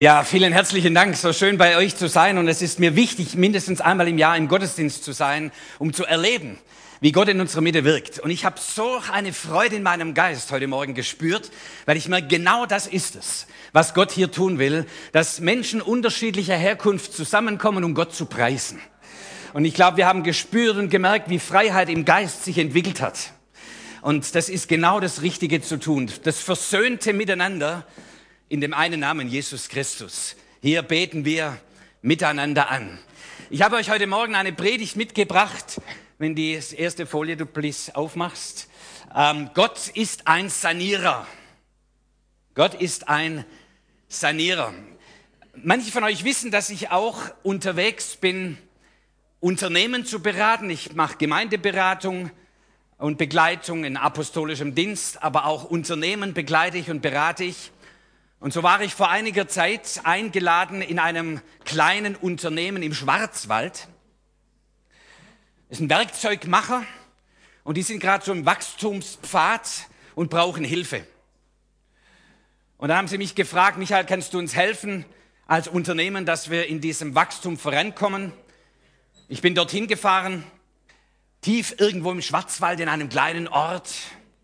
Ja, vielen herzlichen Dank. So schön bei euch zu sein. Und es ist mir wichtig, mindestens einmal im Jahr im Gottesdienst zu sein, um zu erleben, wie Gott in unserer Mitte wirkt. Und ich habe so eine Freude in meinem Geist heute Morgen gespürt, weil ich merke, genau das ist es, was Gott hier tun will, dass Menschen unterschiedlicher Herkunft zusammenkommen, um Gott zu preisen. Und ich glaube, wir haben gespürt und gemerkt, wie Freiheit im Geist sich entwickelt hat. Und das ist genau das Richtige zu tun. Das versöhnte Miteinander in dem einen Namen Jesus Christus. Hier beten wir miteinander an. Ich habe euch heute Morgen eine Predigt mitgebracht, wenn die erste Folie du please aufmachst. Gott ist ein Sanierer. Gott ist ein Sanierer. Manche von euch wissen, dass ich auch unterwegs bin, Unternehmen zu beraten. Ich mache Gemeindeberatung und Begleitung in apostolischem Dienst, aber auch Unternehmen begleite ich und berate ich. Und so war ich vor einiger Zeit eingeladen in einem kleinen Unternehmen im Schwarzwald. Das ist ein Werkzeugmacher und die sind gerade so im Wachstumspfad und brauchen Hilfe. Und da haben sie mich gefragt, Michael, kannst du uns helfen als Unternehmen, dass wir in diesem Wachstum vorankommen? Ich bin dorthin gefahren, tief irgendwo im Schwarzwald in einem kleinen Ort.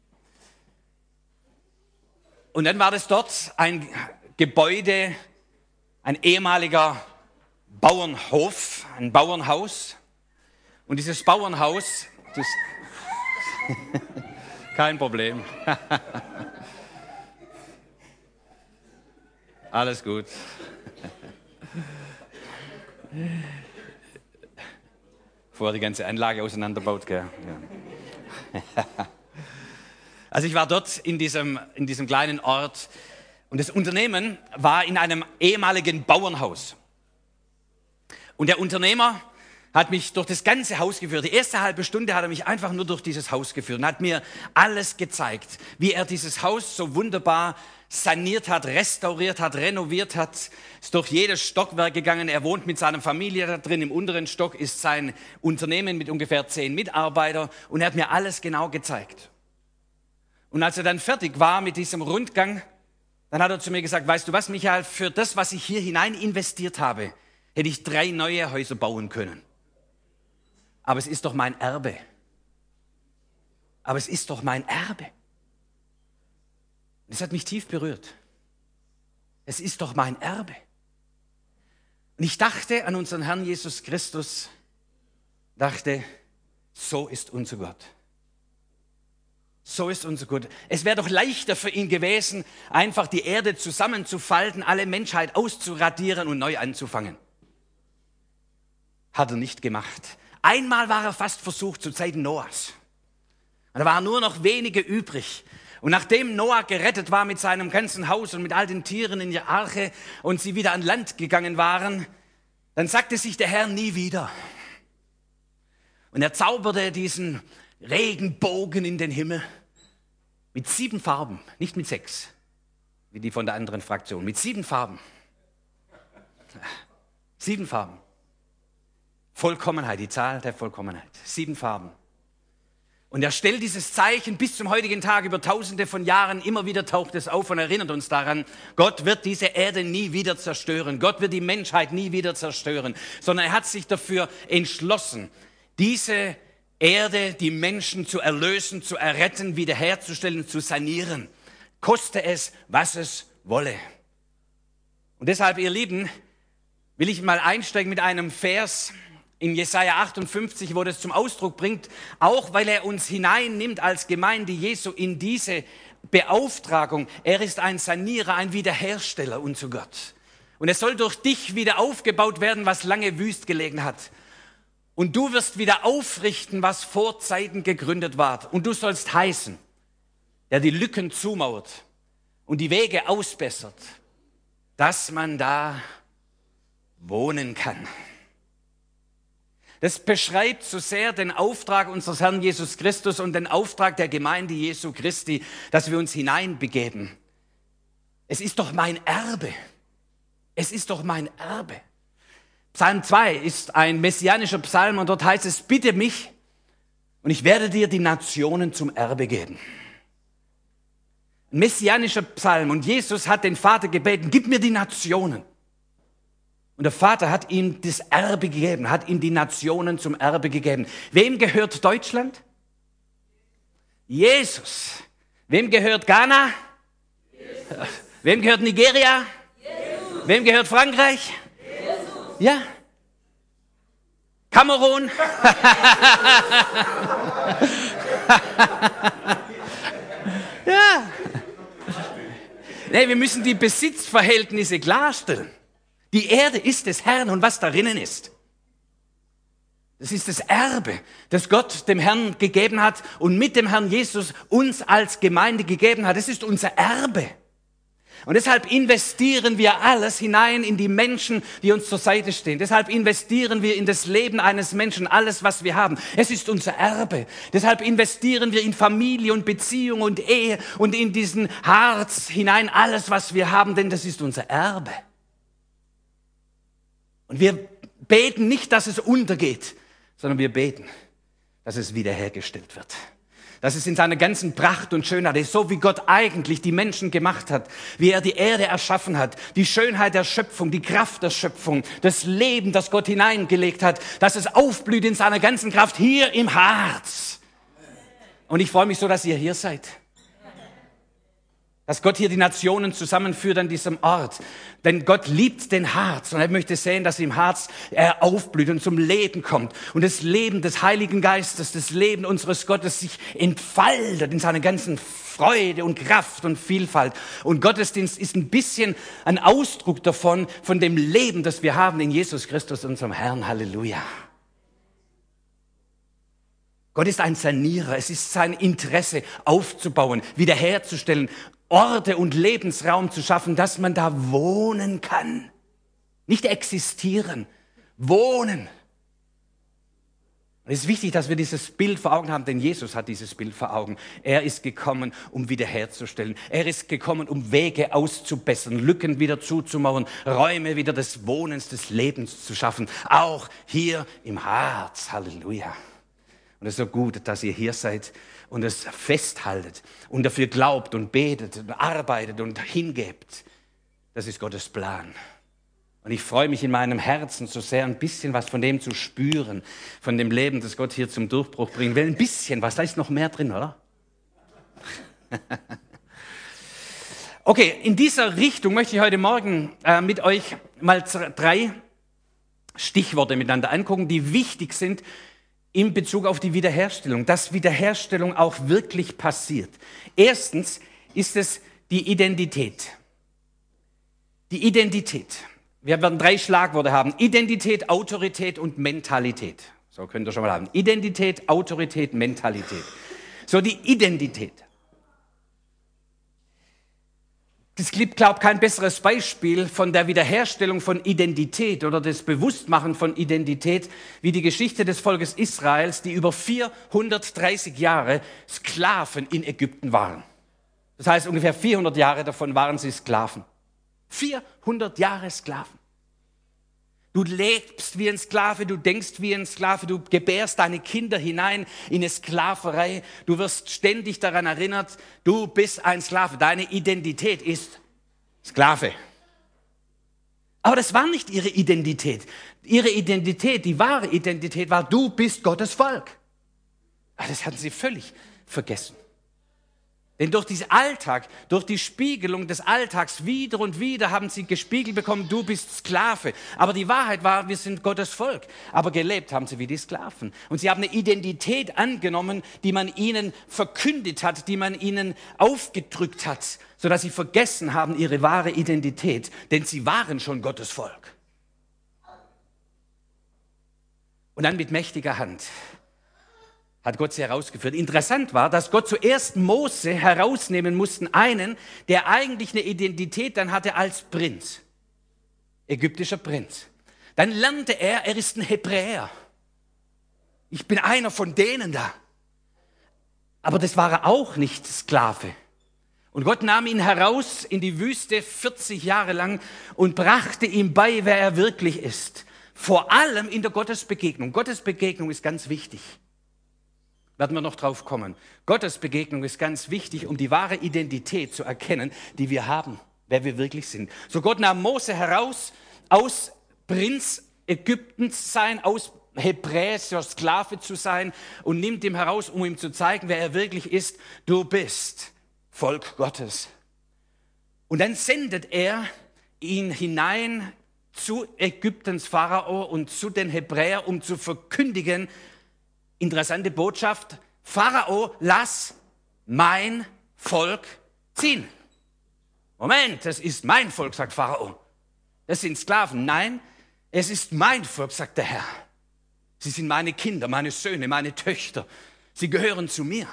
Und dann war das dort ein Gebäude, ein ehemaliger Bauernhof, ein Bauernhaus. Und dieses Bauernhaus, kein Problem. Alles gut. Vorher die ganze Anlage auseinanderbaut, gell? Ja. Also ich war dort in diesem kleinen Ort und das Unternehmen war in einem ehemaligen Bauernhaus. Und der Unternehmer hat mich durch das ganze Haus geführt. Die erste halbe Stunde hat er mich einfach nur durch dieses Haus geführt und hat mir alles gezeigt, wie er dieses Haus so wunderbar saniert hat, restauriert hat, renoviert hat, ist durch jedes Stockwerk gegangen. Er wohnt mit seiner Familie da drin. Im unteren Stock ist sein Unternehmen mit ungefähr 10 Mitarbeitern und er hat mir alles genau gezeigt. Und als er dann fertig war mit diesem Rundgang, dann hat er zu mir gesagt, weißt du was, Michael, für das, was ich hier hinein investiert habe, hätte ich 3 neue Häuser bauen können. Aber es ist doch mein Erbe. Aber es ist doch mein Erbe. Das hat mich tief berührt. Es ist doch mein Erbe. Und ich dachte an unseren Herrn Jesus Christus, dachte, so ist unser Gott. So ist unser Gott. Es wäre doch leichter für ihn gewesen, einfach die Erde zusammenzufalten, alle Menschheit auszuradieren und neu anzufangen. Hat er nicht gemacht. Einmal war er fast versucht, zu Zeiten Noahs. Und da waren nur noch wenige übrig. Und nachdem Noah gerettet war mit seinem ganzen Haus und mit all den Tieren in der Arche und sie wieder an Land gegangen waren, dann sagte sich der Herr nie wieder. Und er zauberte diesen Regenbogen in den Himmel mit 7 Farben, nicht mit 6, wie die von der anderen Fraktion, mit 7 Farben. 7 Farben. Vollkommenheit, die Zahl der Vollkommenheit. 7 Farben. Und er stellt dieses Zeichen bis zum heutigen Tag über Tausende von Jahren, immer wieder taucht es auf und erinnert uns daran, Gott wird diese Erde nie wieder zerstören. Gott wird die Menschheit nie wieder zerstören, sondern er hat sich dafür entschlossen, diese Erde, die Menschen zu erlösen, zu erretten, wiederherzustellen, zu sanieren. Koste es, was es wolle. Und deshalb, ihr Lieben, will ich mal einsteigen mit einem Vers in Jesaja 58, wo das zum Ausdruck bringt, auch weil er uns hineinnimmt als Gemeinde Jesu in diese Beauftragung. Er ist ein Sanierer, ein Wiederhersteller, unser Gott. Und es soll durch dich wieder aufgebaut werden, was lange wüst gelegen hat. Und du wirst wieder aufrichten, was vor Zeiten gegründet war. Und du sollst heißen, der die Lücken zumauert und die Wege ausbessert, dass man da wohnen kann. Das beschreibt so sehr den Auftrag unseres Herrn Jesus Christus und den Auftrag der Gemeinde Jesu Christi, dass wir uns hineinbegeben. Es ist doch mein Erbe. Es ist doch mein Erbe. Psalm 2 ist ein messianischer Psalm und dort heißt es, bitte mich und ich werde dir die Nationen zum Erbe geben. Ein messianischer Psalm. Und Jesus hat den Vater gebeten, gib mir die Nationen. Und der Vater hat ihm das Erbe gegeben, hat ihm die Nationen zum Erbe gegeben. Wem gehört Deutschland? Jesus. Wem gehört Ghana? Jesus. Wem gehört Nigeria? Jesus. Wem gehört Frankreich? Jesus. Ja. Kamerun? Ja. Nee, wir müssen die Besitzverhältnisse klarstellen. Die Erde ist des Herrn und was darinnen ist. Das ist das Erbe, das Gott dem Herrn gegeben hat und mit dem Herrn Jesus uns als Gemeinde gegeben hat. Das ist unser Erbe. Und deshalb investieren wir alles hinein in die Menschen, die uns zur Seite stehen. Deshalb investieren wir in das Leben eines Menschen, alles, was wir haben. Es ist unser Erbe. Deshalb investieren wir in Familie und Beziehung und Ehe und in diesen Harz hinein, alles, was wir haben, denn das ist unser Erbe. Und wir beten nicht, dass es untergeht, sondern wir beten, dass es wiederhergestellt wird. Dass es in seiner ganzen Pracht und Schönheit ist, so wie Gott eigentlich die Menschen gemacht hat, wie er die Erde erschaffen hat, die Schönheit der Schöpfung, die Kraft der Schöpfung, das Leben, das Gott hineingelegt hat, dass es aufblüht in seiner ganzen Kraft hier im Harz. Und ich freue mich so, dass ihr hier seid. Dass Gott hier die Nationen zusammenführt an diesem Ort. Denn Gott liebt den Harz und er möchte sehen, dass im Harz er aufblüht und zum Leben kommt. Und das Leben des Heiligen Geistes, das Leben unseres Gottes sich entfaltet in seiner ganzen Freude und Kraft und Vielfalt. Und Gottesdienst ist ein bisschen ein Ausdruck davon, von dem Leben, das wir haben in Jesus Christus, unserem Herrn. Halleluja. Gott ist ein Sanierer. Es ist sein Interesse, aufzubauen, wiederherzustellen, Orte und Lebensraum zu schaffen, dass man da wohnen kann. Nicht existieren, wohnen. Und es ist wichtig, dass wir dieses Bild vor Augen haben, denn Jesus hat dieses Bild vor Augen. Er ist gekommen, um wiederherzustellen. Er ist gekommen, um Wege auszubessern, Lücken wieder zuzumauern, Räume wieder des Wohnens, des Lebens zu schaffen. Auch hier im Harz. Halleluja. Und es ist so gut, dass ihr hier seid und es festhaltet und dafür glaubt und betet und arbeitet und hingebt. Das ist Gottes Plan. Und ich freue mich in meinem Herzen so sehr, ein bisschen was von dem zu spüren, von dem Leben, das Gott hier zum Durchbruch bringen will. Ein bisschen was, da ist noch mehr drin, oder? Okay, in dieser Richtung möchte ich heute Morgen mit euch mal 3 Stichworte miteinander angucken, die wichtig sind, in Bezug auf die Wiederherstellung, dass Wiederherstellung auch wirklich passiert. Erstens ist es die Identität. Die Identität. Wir werden 3 Schlagworte haben. Identität, Autorität und Mentalität. So könnt ihr schon mal haben. Identität, Autorität, Mentalität. So, die Identität. Es gibt, glaube ich, kein besseres Beispiel von der Wiederherstellung von Identität oder des Bewusstmachen von Identität wie die Geschichte des Volkes Israels, die über 430 Jahre Sklaven in Ägypten waren. Das heißt, ungefähr 400 Jahre davon waren sie Sklaven. 400 Jahre Sklaven. Du lebst wie ein Sklave, du denkst wie ein Sklave, du gebärst deine Kinder hinein in eine Sklaverei. Du wirst ständig daran erinnert, du bist ein Sklave. Deine Identität ist Sklave. Aber das war nicht ihre Identität. Ihre Identität, die wahre Identität war, du bist Gottes Volk. Aber das hatten sie völlig vergessen. Denn durch diesen Alltag, durch die Spiegelung des Alltags wieder und wieder haben sie gespiegelt bekommen, du bist Sklave. Aber die Wahrheit war, wir sind Gottes Volk. Aber gelebt haben sie wie die Sklaven. Und sie haben eine Identität angenommen, die man ihnen verkündet hat, die man ihnen aufgedrückt hat, sodass sie vergessen haben ihre wahre Identität. Denn sie waren schon Gottes Volk. Und dann mit mächtiger Hand hat Gott sie herausgeführt. Interessant war, dass Gott zuerst Mose herausnehmen musste, einen, der eigentlich eine Identität dann hatte als Prinz, ägyptischer Prinz. Dann lernte er ist ein Hebräer. Ich bin einer von denen da. Aber das war er auch nicht, Sklave. Und Gott nahm ihn heraus in die Wüste 40 Jahre lang und brachte ihm bei, wer er wirklich ist. Vor allem in der Gottesbegegnung. Gottesbegegnung ist ganz wichtig. Werden wir noch drauf kommen. Gottes Begegnung ist ganz wichtig, um die wahre Identität zu erkennen, die wir haben, wer wir wirklich sind. So Gott nahm Mose heraus aus Prinz Ägyptens sein, aus hebräischer Sklave zu sein und nimmt ihn heraus, um ihm zu zeigen, wer er wirklich ist. Du bist Volk Gottes. Und dann sendet er ihn hinein zu Ägyptens Pharao und zu den Hebräern, um zu verkündigen, interessante Botschaft, Pharao, lass mein Volk ziehen. Moment, das ist mein Volk, sagt Pharao. Das sind Sklaven. Nein, es ist mein Volk, sagt der Herr. Sie sind meine Kinder, meine Söhne, meine Töchter. Sie gehören zu mir.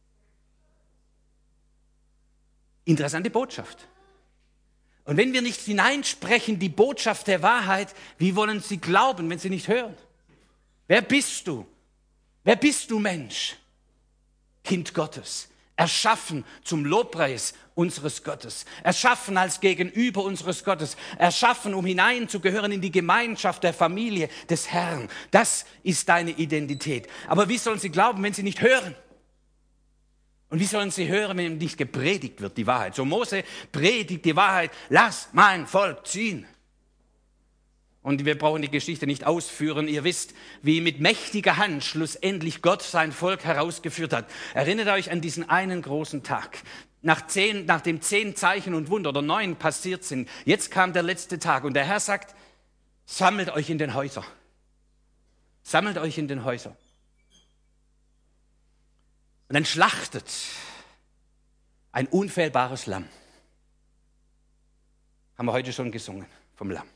Interessante Botschaft. Und wenn wir nicht hineinsprechen, die Botschaft der Wahrheit, wie wollen sie glauben, wenn sie nicht hören? Wer bist du? Wer bist du, Mensch? Kind Gottes, erschaffen zum Lobpreis unseres Gottes, erschaffen als Gegenüber unseres Gottes, erschaffen, um hineinzugehören in die Gemeinschaft der Familie des Herrn. Das ist deine Identität. Aber wie sollen sie glauben, wenn sie nicht hören? Und wie sollen sie hören, wenn nicht gepredigt wird, die Wahrheit? So Mose predigt die Wahrheit, lass mein Volk ziehen. Und wir brauchen die Geschichte nicht ausführen. Ihr wisst, wie mit mächtiger Hand schlussendlich Gott sein Volk herausgeführt hat. Erinnert euch an diesen einen großen Tag. Nachdem 10 Zeichen und Wunder oder 9 passiert sind, jetzt kam der letzte Tag und der Herr sagt, sammelt euch in den Häusern. Sammelt euch in den Häusern. Und dann schlachtet ein unfehlbares Lamm. Haben wir heute schon gesungen vom Lamm.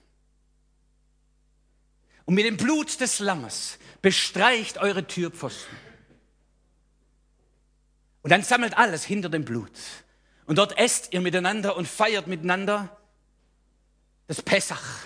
Und mit dem Blut des Lammes bestreicht eure Türpfosten. Und dann sammelt alles hinter dem Blut. Und dort esst ihr miteinander und feiert miteinander das Pessach.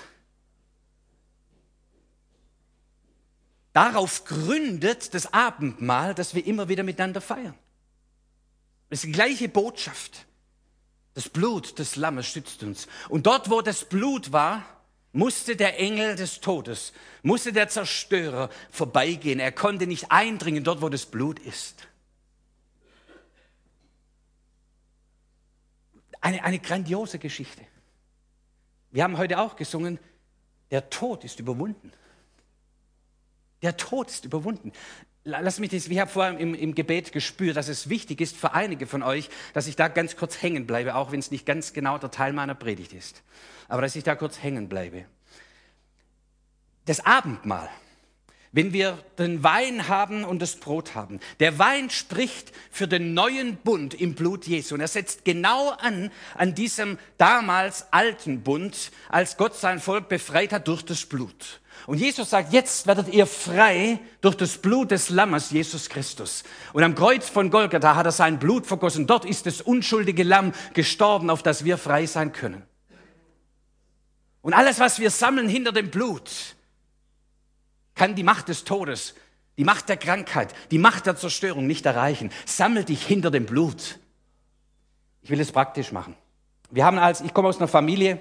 Darauf gründet das Abendmahl, das wir immer wieder miteinander feiern. Das ist die gleiche Botschaft. Das Blut des Lammes schützt uns. Und dort, wo das Blut war, musste der Engel des Todes, musste der Zerstörer vorbeigehen. Er konnte nicht eindringen dort, wo das Blut ist. Eine grandiose Geschichte. Wir haben heute auch gesungen, der Tod ist überwunden. Der Tod ist überwunden. Lass mich das, ich habe vorher im Gebet gespürt, dass es wichtig ist für einige von euch, dass ich da ganz kurz hängen bleibe, auch wenn es nicht ganz genau der Teil meiner Predigt ist. Aber dass ich da kurz hängen bleibe. Das Abendmahl, wenn wir den Wein haben und das Brot haben. Der Wein spricht für den neuen Bund im Blut Jesu. Und er setzt genau an diesem damals alten Bund, als Gott sein Volk befreit hat durch das Blut. Und Jesus sagt, jetzt werdet ihr frei durch das Blut des Lammes, Jesus Christus. Und am Kreuz von Golgatha hat er sein Blut vergossen. Dort ist das unschuldige Lamm gestorben, auf das wir frei sein können. Und alles, was wir sammeln hinter dem Blut, kann die Macht des Todes, die Macht der Krankheit, die Macht der Zerstörung nicht erreichen. Sammel dich hinter dem Blut. Ich will es praktisch machen. Ich komme aus einer Familie,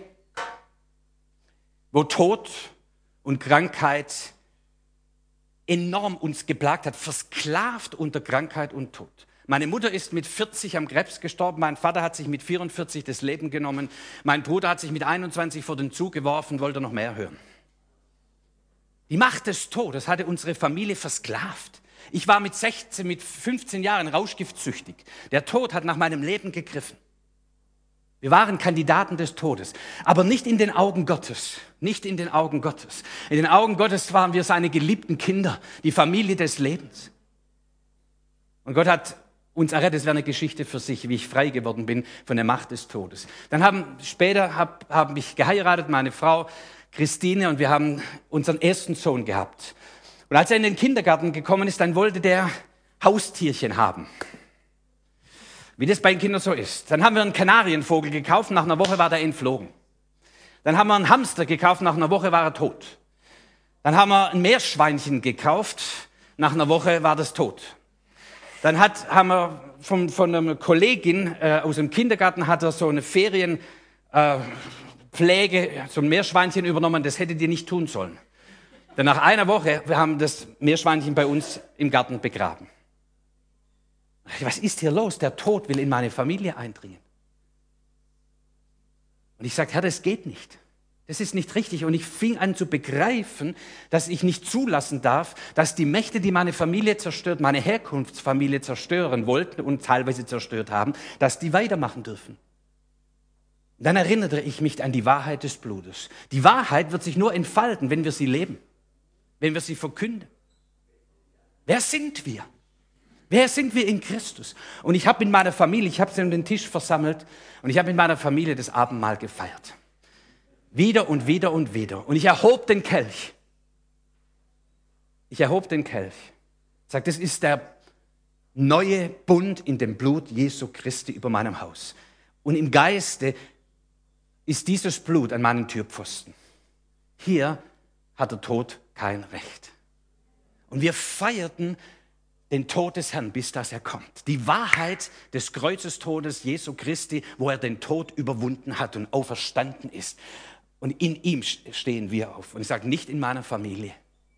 wo Tod und Krankheit enorm uns geplagt hat, versklavt unter Krankheit und Tod. Meine Mutter ist mit 40 am Krebs gestorben, mein Vater hat sich mit 44 das Leben genommen, mein Bruder hat sich mit 21 vor den Zug geworfen, wollte noch mehr hören. Die Macht des Todes hatte unsere Familie versklavt. Ich war mit 15 Jahren rauschgiftsüchtig. Der Tod hat nach meinem Leben gegriffen. Wir waren Kandidaten des Todes, aber nicht in den Augen Gottes. Nicht in den Augen Gottes. In den Augen Gottes waren wir seine geliebten Kinder, die Familie des Lebens. Und Gott hat uns errettet. Das wäre eine Geschichte für sich, wie ich frei geworden bin von der Macht des Todes. Dann später habe ich geheiratet, meine Frau Christine, und wir haben unseren ersten Sohn gehabt. Und als er in den Kindergarten gekommen ist, dann wollte der Haustierchen haben. Wie das bei den Kindern so ist. Dann haben wir einen Kanarienvogel gekauft, nach einer Woche war der entflogen. Dann haben wir einen Hamster gekauft, nach einer Woche war er tot. Dann haben wir ein Meerschweinchen gekauft, nach einer Woche war das tot. Dann haben wir von einer Kollegin aus dem Kindergarten, hat er so eine Ferienpflege, so ein Meerschweinchen übernommen, das hättet ihr nicht tun sollen. Dann nach einer Woche, wir haben das Meerschweinchen bei uns im Garten begraben. Was ist hier los? Der Tod will in meine Familie eindringen. Und ich sage, Herr, das geht nicht. Das ist nicht richtig. Und ich fing an zu begreifen, dass ich nicht zulassen darf, dass die Mächte, die meine Familie zerstört, meine Herkunftsfamilie zerstören wollten und teilweise zerstört haben, dass die weitermachen dürfen. Und dann erinnerte ich mich an die Wahrheit des Blutes. Die Wahrheit wird sich nur entfalten, wenn wir sie leben, wenn wir sie verkünden. Wer sind wir? Wer sind wir in Christus? Und ich habe in meiner Familie, ich habe sie um den Tisch versammelt und ich habe in meiner Familie das Abendmahl gefeiert. Wieder und wieder und wieder. Und ich erhob den Kelch. Ich erhob den Kelch. Ich sage, das ist der neue Bund in dem Blut Jesu Christi über meinem Haus. Und im Geiste ist dieses Blut an meinen Türpfosten. Hier hat der Tod kein Recht. Und wir feierten den Tod des Herrn, bis dass er kommt. Die Wahrheit des Kreuzestodes Jesu Christi, wo er den Tod überwunden hat und auferstanden ist. Und in ihm stehen wir auf. Und ich sage, nicht in meiner Familie.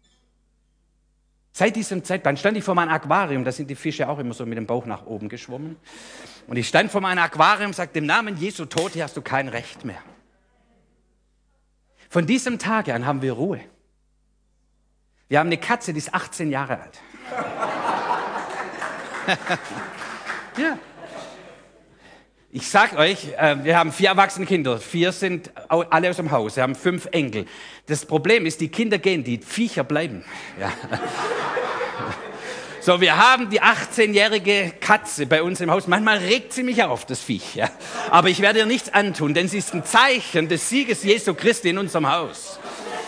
Seit diesem Zeitpunkt stand ich vor meinem Aquarium, da sind die Fische auch immer so mit dem Bauch nach oben geschwommen. Und ich stand vor meinem Aquarium und sagte, im Namen Jesu Tod, hier hast du kein Recht mehr. Von diesem Tag an haben wir Ruhe. Wir haben eine Katze, die ist 18 Jahre alt. Ja. Ich sag euch, wir haben 4 erwachsene Kinder, 4 sind alle aus dem Haus, wir haben 5 Enkel. Das Problem ist, die Kinder gehen, die Viecher bleiben. Ja. So, wir haben die 18-jährige Katze bei uns im Haus. Manchmal regt sie mich auf, das Viech. Ja. Aber ich werde ihr nichts antun, denn sie ist ein Zeichen des Sieges Jesu Christi in unserem Haus.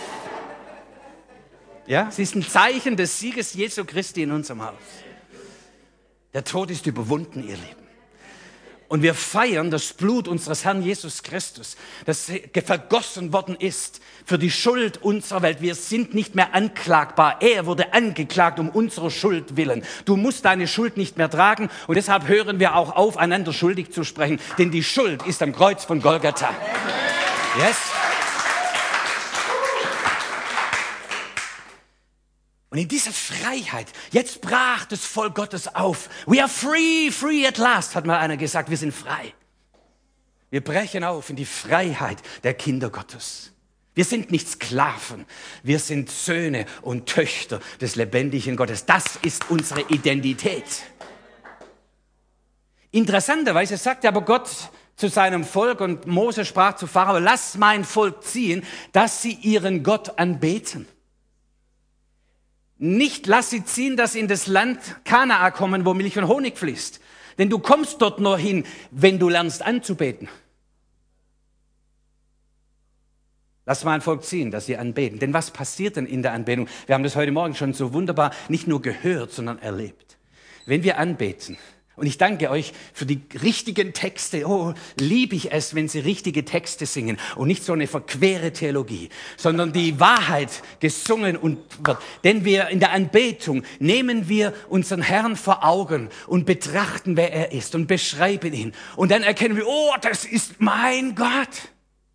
Ja, sie ist ein Zeichen des Sieges Jesu Christi in unserem Haus. Der Tod ist überwunden, ihr Lieben. Und wir feiern das Blut unseres Herrn Jesus Christus, das vergossen worden ist für die Schuld unserer Welt. Wir sind nicht mehr anklagbar. Er wurde angeklagt um unsere Schuld willen. Du musst deine Schuld nicht mehr tragen und deshalb hören wir auch auf, einander schuldig zu sprechen, denn die Schuld ist am Kreuz von Golgatha. Yes. Und in dieser Freiheit, jetzt brach das Volk Gottes auf. We are free, free at last, hat mal einer gesagt. Wir sind frei. Wir brechen auf in die Freiheit der Kinder Gottes. Wir sind nicht Sklaven. Wir sind Söhne und Töchter des lebendigen Gottes. Das ist unsere Identität. Interessanterweise sagt aber Gott zu seinem Volk und Mose sprach zu Pharao, lass mein Volk ziehen, dass sie ihren Gott anbeten. Nicht lass sie ziehen, dass sie in das Land Kanaan kommen, wo Milch und Honig fließt. Denn du kommst dort nur hin, wenn du lernst anzubeten. Lass mein Volk ziehen, dass sie anbeten. Denn was passiert denn in der Anbetung? Wir haben das heute Morgen schon so wunderbar nicht nur gehört, sondern erlebt. Wenn wir anbeten, und ich danke euch für die richtigen Texte. Oh, liebe ich es, wenn sie richtige Texte singen und nicht so eine verquere Theologie, sondern die Wahrheit gesungen und wird. Denn wir in der Anbetung nehmen wir unseren Herrn vor Augen und betrachten, wer er ist und beschreiben ihn. Und dann erkennen wir, oh, das ist mein Gott.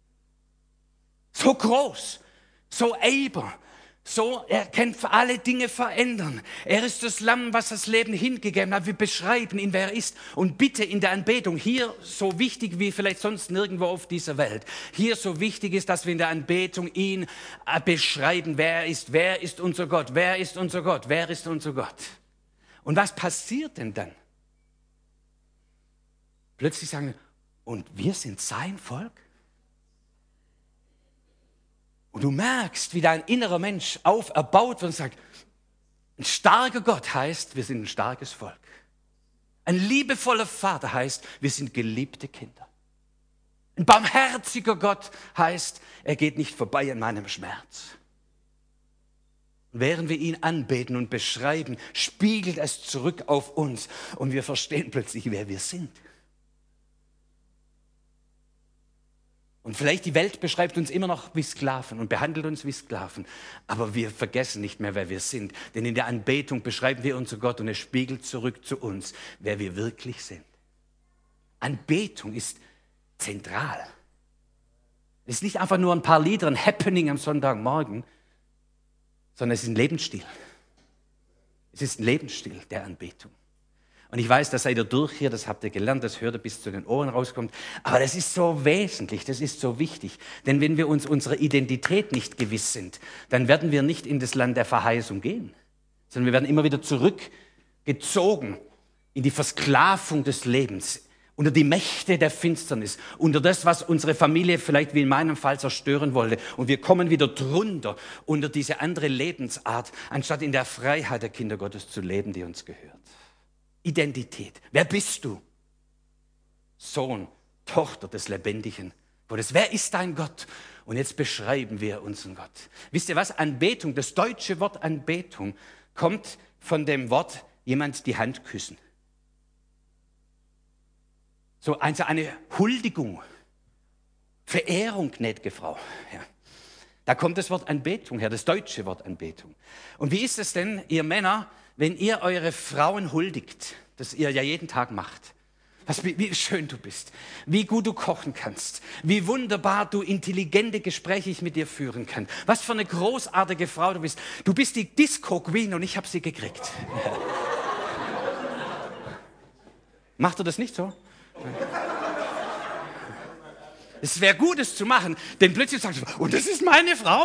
So groß, so able. So, er kann alle Dinge verändern. Er ist das Lamm, was das Leben hingegeben hat. Wir beschreiben ihn, wer er ist. Und bitte in der Anbetung, hier so wichtig wie vielleicht sonst nirgendwo auf dieser Welt, hier so wichtig ist, dass wir in der Anbetung ihn beschreiben, wer er ist. Wer ist unser Gott? Wer ist unser Gott? Wer ist unser Gott? Und was passiert denn dann? Plötzlich sagen wir, und wir sind sein Volk? Und du merkst, wie dein innerer Mensch auferbaut wird und sagt, ein starker Gott heißt, wir sind ein starkes Volk. Ein liebevoller Vater heißt, wir sind geliebte Kinder. Ein barmherziger Gott heißt, er geht nicht vorbei an meinem Schmerz. Und während wir ihn anbeten und beschreiben, spiegelt es zurück auf uns und wir verstehen plötzlich, wer wir sind. Und vielleicht die Welt beschreibt uns immer noch wie Sklaven und behandelt uns wie Sklaven. Aber wir vergessen nicht mehr, wer wir sind. Denn in der Anbetung beschreiben wir unser Gott und es spiegelt zurück zu uns, wer wir wirklich sind. Anbetung ist zentral. Es ist nicht einfach nur ein paar Lieder, ein Happening am Sonntagmorgen, sondern es ist ein Lebensstil. Es ist ein Lebensstil der Anbetung. Und ich weiß, das seid ihr durch hier, das habt ihr gelernt, das hört ihr bis zu den Ohren rauskommt. Aber das ist so wesentlich, das ist so wichtig. Denn wenn wir uns unserer Identität nicht gewiss sind, dann werden wir nicht in das Land der Verheißung gehen, sondern wir werden immer wieder zurückgezogen in die Versklavung des Lebens, unter die Mächte der Finsternis, unter das, was unsere Familie vielleicht wie in meinem Fall zerstören wollte. Und wir kommen wieder drunter unter diese andere Lebensart, anstatt in der Freiheit der Kinder Gottes zu leben, die uns gehört. Identität. Wer bist du? Sohn, Tochter des lebendigen Gottes. Wer ist dein Gott? Und jetzt beschreiben wir unseren Gott. Wisst ihr was? Anbetung, das deutsche Wort Anbetung, kommt von dem Wort jemand die Hand küssen. So also eine Huldigung, Verehrung, gnädige Frau. Ja. Da kommt das Wort Anbetung her, das deutsche Wort Anbetung. Und wie ist es denn, ihr Männer, wenn ihr eure Frauen huldigt, das ihr ja jeden Tag macht? Wie schön du bist, wie gut du kochen kannst, wie wunderbar du intelligente Gespräche mit dir führen kannst. Was für eine großartige Frau du bist. Du bist die Disco-Queen und ich habe sie gekriegt. Macht ihr das nicht so? Es wäre gut, es zu machen, denn plötzlich sagst du, und das ist meine Frau.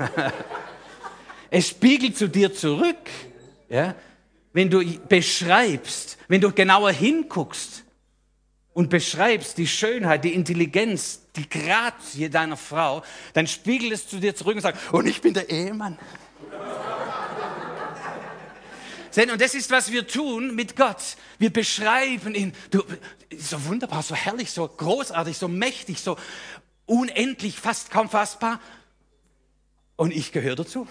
Es spiegelt zu dir zurück, ja? Wenn du beschreibst, wenn du genauer hinguckst und beschreibst die Schönheit, die Intelligenz, die Grazie deiner Frau, dann spiegelt es zu dir zurück und sagt, und ich bin der Ehemann. Und das ist, was wir tun mit Gott. Wir beschreiben ihn. So wunderbar, so herrlich, so großartig, so mächtig, so unendlich, fast kaum fassbar. Und ich gehöre dazu.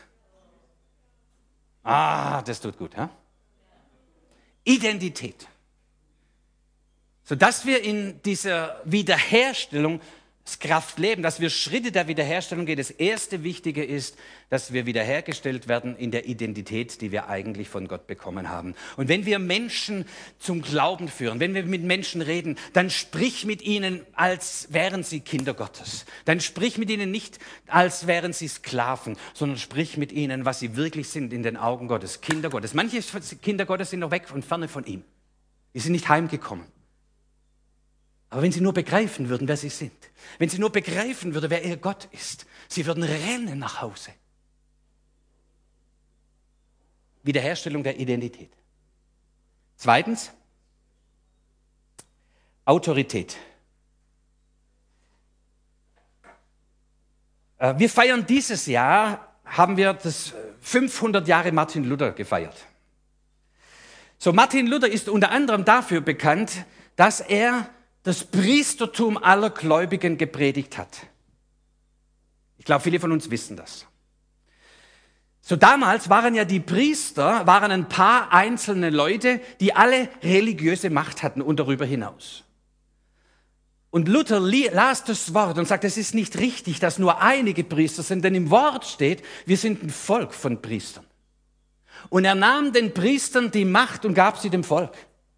Das tut gut, ja? Identität. Sodass wir in dieser Wiederherstellungskraft leben, dass wir Schritte der Wiederherstellung gehen. Das erste Wichtige ist, dass wir wiederhergestellt werden in der Identität, die wir eigentlich von Gott bekommen haben. Und wenn wir Menschen zum Glauben führen, wenn wir mit Menschen reden, dann sprich mit ihnen, als wären sie Kinder Gottes. Dann sprich mit ihnen nicht, als wären sie Sklaven, sondern sprich mit ihnen, was sie wirklich sind in den Augen Gottes, Kinder Gottes. Manche Kinder Gottes sind noch weg und ferne von ihm. Die sind nicht heimgekommen. Aber wenn sie nur begreifen würden, wer sie sind, wenn sie nur begreifen würden, wer ihr Gott ist, sie würden rennen nach Hause. Wiederherstellung der Identität. Zweitens, Autorität. Wir feiern dieses Jahr, haben wir das 500 Jahre Martin Luther gefeiert. So, Martin Luther ist unter anderem dafür bekannt, dass er das Priestertum aller Gläubigen gepredigt hat. Ich glaube, viele von uns wissen das. So damals waren ja die Priester, ein paar einzelne Leute, die alle religiöse Macht hatten und darüber hinaus. Und Luther las das Wort und sagt, es ist nicht richtig, dass nur einige Priester sind, denn im Wort steht, wir sind ein Volk von Priestern. Und er nahm den Priestern die Macht und gab sie dem Volk.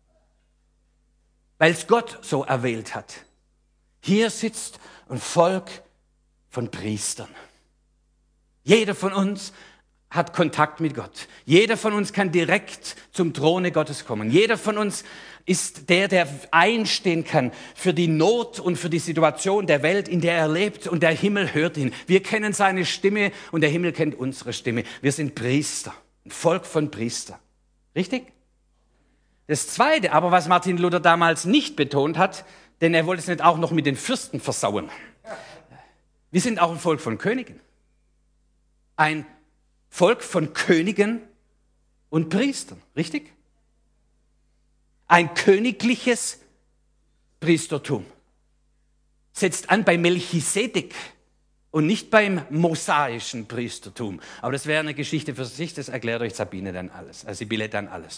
Weil es Gott so erwählt hat. Hier sitzt ein Volk von Priestern. Jeder von uns hat Kontakt mit Gott. Jeder von uns kann direkt zum Throne Gottes kommen. Jeder von uns ist der einstehen kann für die Not und für die Situation der Welt, in der er lebt, und der Himmel hört ihn. Wir kennen seine Stimme und der Himmel kennt unsere Stimme. Wir sind Priester, ein Volk von Priestern. Richtig? Das Zweite aber, was Martin Luther damals nicht betont hat, denn er wollte es nicht auch noch mit den Fürsten versauen. Wir sind auch ein Volk von Königen. Ein Volk von Königen und Priestern, richtig? Ein königliches Priestertum. Setzt an bei Melchisedek und nicht beim mosaischen Priestertum. Aber das wäre eine Geschichte für sich, das erklärt euch Sibylle dann alles.